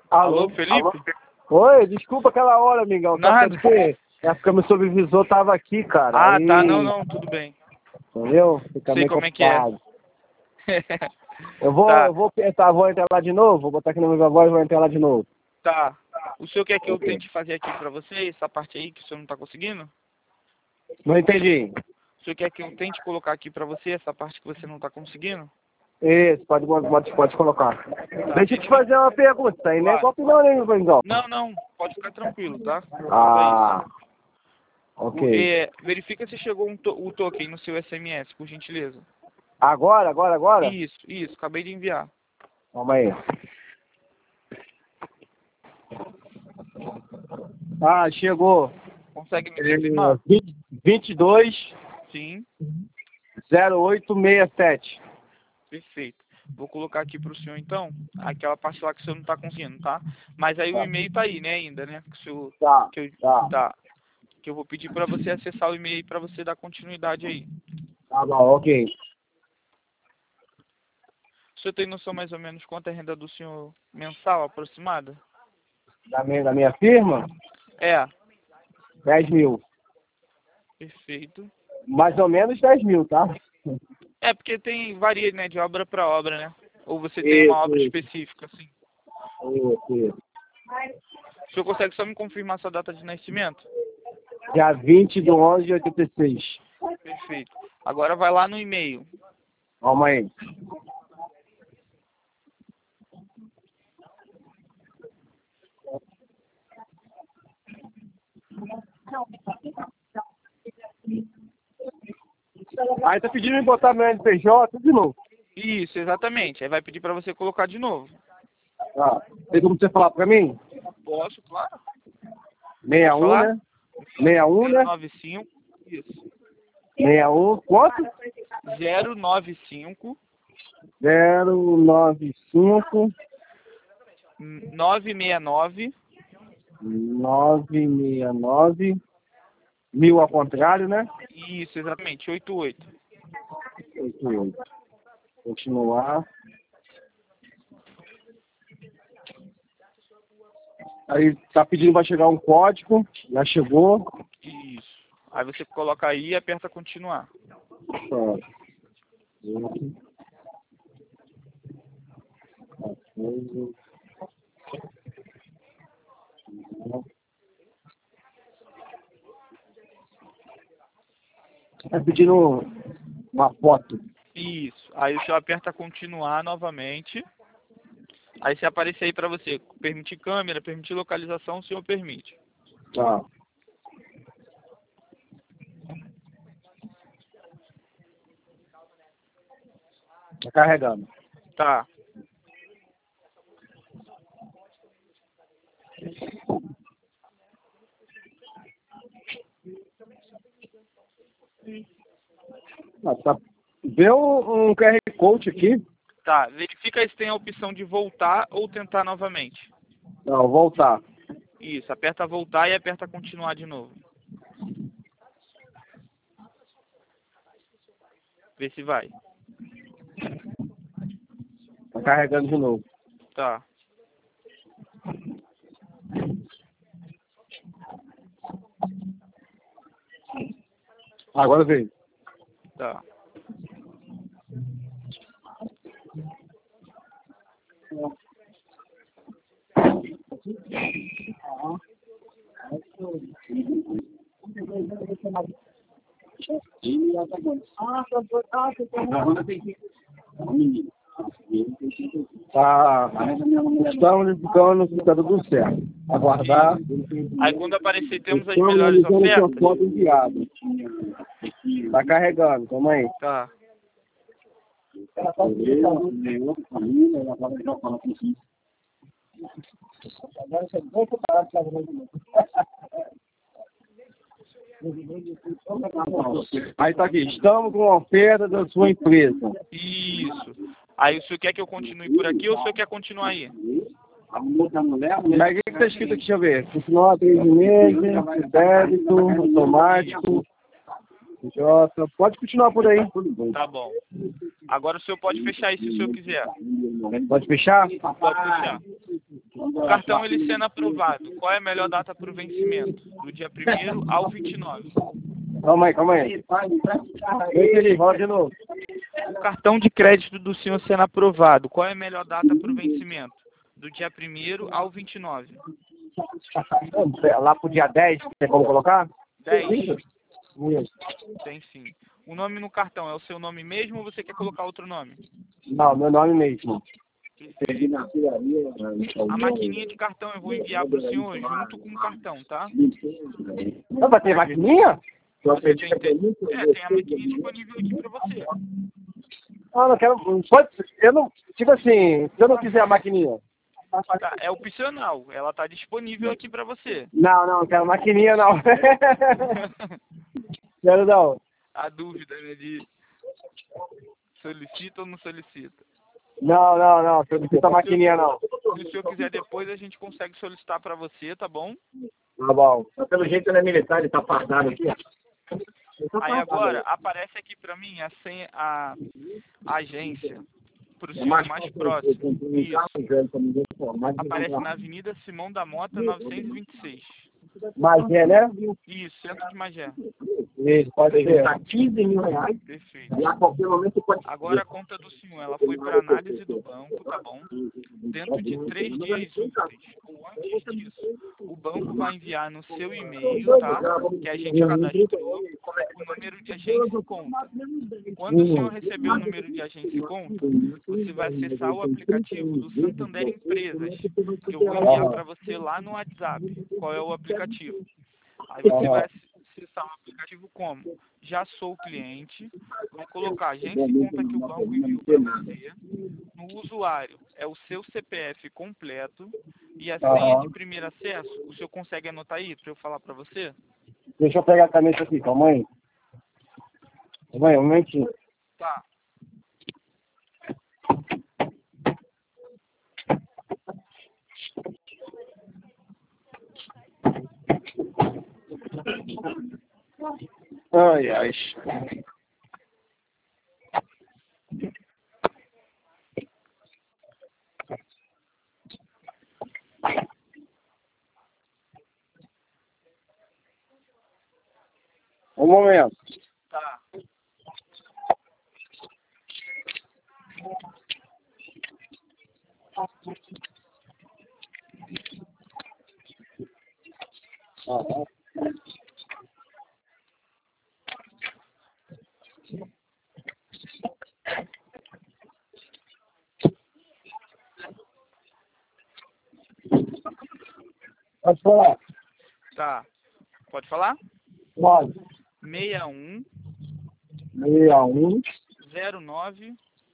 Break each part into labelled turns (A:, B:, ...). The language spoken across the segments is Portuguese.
A: Alô, Felipe?
B: Oi, desculpa aquela hora, amigão.
A: Nada.
B: Porque é porque meu supervisor tava aqui, cara.
A: Ah,
B: aí,
A: tá, não, tudo bem.
B: Entendeu? Fica
A: Sei
B: meio
A: como é que é.
B: complicado. Eu vou,
A: Tá,
B: eu vou pensar, vou entrar lá de novo, vou botar aqui na minha voz e vou entrar lá de novo.
A: tá. O senhor quer que eu tente fazer aqui pra você, essa parte aí que o senhor não tá conseguindo?
B: Não entendi.
A: O senhor quer que eu tente colocar aqui pra você, essa parte que você não tá conseguindo?
B: Isso, pode colocar.
A: Tá,
B: Deixa eu te fazer uma pergunta, isso aí não é
A: claro.
B: golpe não, né, meu amigão?
A: Não, pode ficar tranquilo, tá? Quanto a isso.
B: Ah, ok.
A: Verifica se chegou o token no seu SMS, por gentileza.
B: Agora?
A: Isso, acabei de enviar.
B: Calma aí. Ah, chegou.
A: Consegue me confirmar?
B: 22
A: Sim,
B: 0867.
A: perfeito. Vou colocar aqui pro senhor então, aquela parte lá que o senhor não tá conseguindo, tá? Mas aí o e-mail tá aí, né, ainda, né? Que o senhor,
B: Tá.
A: tá. Que eu vou pedir pra você acessar o e-mail pra você dar continuidade aí.
B: Tá bom, ok.
A: O senhor tem noção mais ou menos quanto é a renda do senhor mensal aproximada?
B: Da minha firma,
A: É,
B: 10 mil.
A: perfeito.
B: Mais ou menos 10 mil, tá?
A: É, porque varia, né, de obra pra obra, né? Ou você tem uma obra
B: Isso.
A: específica, assim.
B: Isso.
A: O senhor consegue só me confirmar sua data de nascimento?
B: Dia 20/11/86.
A: Perfeito. Agora vai lá no e-mail.
B: Calma aí. Aí tá pedindo me botar meu NPJ tudo de novo.
A: Isso, exatamente. Aí vai pedir pra você colocar de novo.
B: Tá. Tem como você falar pra mim?
A: Posso, claro.
B: 61,
A: falar?
B: né? 61, né?
A: 095. Isso.
B: 61, quanto?
A: 095
B: 095
A: 969
B: 969 mil ao contrário, né?
A: Isso, exatamente. 88.
B: 88. Continuar. Aí tá pedindo para chegar um código. Já chegou.
A: Isso. Aí você coloca aí e aperta continuar.
B: Tá. Tá pedindo uma foto.
A: Isso. Aí o senhor aperta continuar novamente. Aí se aparecer aí pra você, permitir câmera, permitir localização, o senhor permite.
B: Tá. Tá carregando.
A: Tá.
B: Tá. Vê um QR Code aqui.
A: Tá. Verifica aí se tem a opção de voltar ou tentar novamente.
B: Não, voltar.
A: Isso. Aperta voltar e aperta continuar de novo. Vê se vai.
B: Tá carregando de novo.
A: Tá.
B: Agora veio.
A: Tá.
B: Tá. Estamos ficando tudo certo. Aguardar.
A: Aí quando aparecer temos as
B: Estamos
A: melhores
B: analisando sua
A: ofertas.
B: foto enviada. Tá carregando, calma aí.
A: Tá.
B: Aí tá aqui, estamos com a oferta da sua empresa.
A: Isso. Aí o senhor quer que eu continue por aqui ou o senhor quer continuar aí?
B: Aí o que tá escrito aqui, deixa eu ver. Continuar 3 meses, débito, automático, J. Pode continuar por aí.
A: Tá bom. Agora o senhor pode fechar aí se o senhor quiser.
B: Pode fechar?
A: Pode fechar. O cartão, ele sendo aprovado, qual é a melhor data para o vencimento? Do dia 1º ao 29.
B: Calma aí. Volta de novo.
A: O cartão de crédito do senhor sendo aprovado, qual é a melhor data para o vencimento? Do dia 1º ao 29.
B: Lá pro dia 10, tem como colocar?
A: 10.
B: Isso.
A: Tem sim. O nome no cartão é o seu nome mesmo ou você quer colocar outro nome?
B: Não, meu nome mesmo.
A: A maquininha de cartão eu vou enviar para o senhor junto com o cartão, tá?
B: Não vai ter maquininha?
A: Você tem a maquininha disponível aqui para você.
B: Ah, não quero. Eu não. Tipo assim, se eu não quiser a maquininha.
A: Tá, é opcional, ela tá disponível aqui para você.
B: Não quero maquininha não. Quero não.
A: A dúvida, né, de solicita ou não solicita.
B: Não, se eu não quiser a maquininha não.
A: Se o senhor quiser depois, a gente consegue solicitar para você, tá bom?
B: Tá bom. Pelo jeito ele é militar, ele tá fardado aqui.
A: Aí agora, aparece aqui para mim a agência, para o senhor mais próximo. Isso. Aparece na Avenida Simão da Mota, 926.
B: Magé, né?
A: Isso, centro de Magé.
B: Isso, pode ser.
C: Está R$15.000.
A: Perfeito.
C: E a qualquer momento pode...
A: Agora a conta do senhor, ela foi para análise do banco, tá bom? Dentro de 3 dias úteis, ou antes disso, o banco vai enviar no seu e-mail, tá? Que a gente cadastrou, o número de agência e conta. Quando o senhor receber o número de agência e conta, você vai acessar o aplicativo do Santander Empresas, que eu vou enviar para você lá no WhatsApp. Qual é o aplicativo? Aí você vai acessar o aplicativo como? Já sou cliente, vai colocar agência e conta que o banco enviou para você. No usuário é o seu CPF completo e a senha de primeiro acesso. O senhor consegue anotar aí para eu falar para você?
B: Deixa eu pegar a caneta aqui, calma aí. Calma aí, um momentinho.
A: Tá.
B: Ai. Um momento.
A: Tá.
B: Pode falar.
A: Tá. Pode falar?
B: Pode.
A: 61
B: 61
A: 09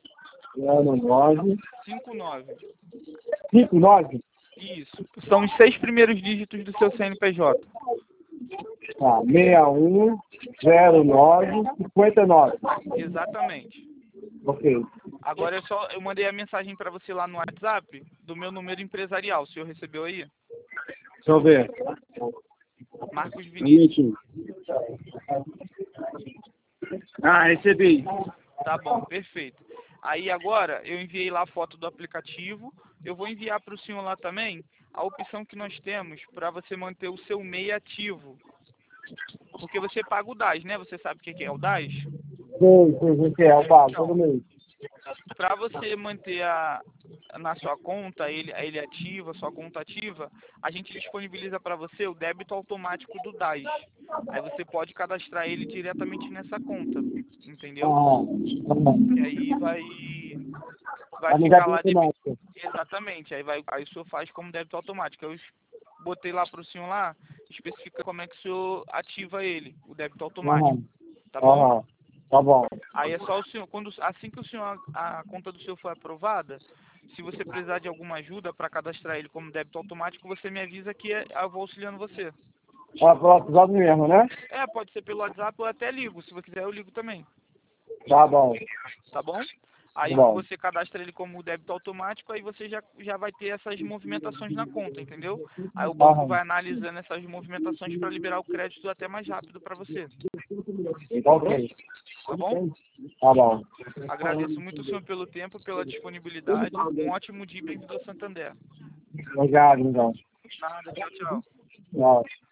B: 09
A: 59.
B: 59.
A: Isso. São os 6 primeiros dígitos do seu CNPJ.
B: Tá, 61 09 59.
A: Exatamente.
B: Ok.
A: Agora eu mandei a mensagem para você lá no WhatsApp do meu número empresarial. O senhor recebeu aí?
B: Deixa eu ver.
A: Marcos Vinícius.
B: Recebi.
A: Tá bom, perfeito. Aí agora eu enviei lá a foto do aplicativo. Eu vou enviar para o senhor lá também a opção que nós temos para você manter o seu MEI ativo. Porque você paga o DAS, né? Você sabe o que é o DAS?
B: Sim, eu pago todo mês.
A: Para você manter na sua conta, ele ativa, sua conta ativa, a gente disponibiliza para você o débito automático do DAS. Aí você pode cadastrar ele diretamente nessa conta, entendeu? E aí vai ficar lá débito. Exatamente, aí o senhor faz como débito automático. Eu botei lá para o senhor lá, especifica como é que o senhor ativa ele, o débito automático. Tá bom?
B: Tá bom.
A: Aí é só o senhor, assim que a conta do senhor for aprovada, se você precisar de alguma ajuda para cadastrar ele como débito automático, você me avisa que eu vou auxiliando você.
B: Pelo WhatsApp mesmo, né?
A: Pode ser pelo WhatsApp ou até ligo. Se você quiser, eu ligo também.
B: Tá bom.
A: Tá bom? Aí
B: Bom.
A: você cadastra ele como débito automático, aí você já vai ter essas movimentações na conta, entendeu? Aí o banco vai analisando essas movimentações para liberar o crédito até mais rápido para você.
B: Ok.
A: Tá bom?
B: Tá bom.
A: Agradeço muito o senhor pelo tempo, pela disponibilidade. Um ótimo dia e bem-vindo ao Santander.
B: Obrigado, então.
A: Nada, tchau, tchau.
B: Tchau.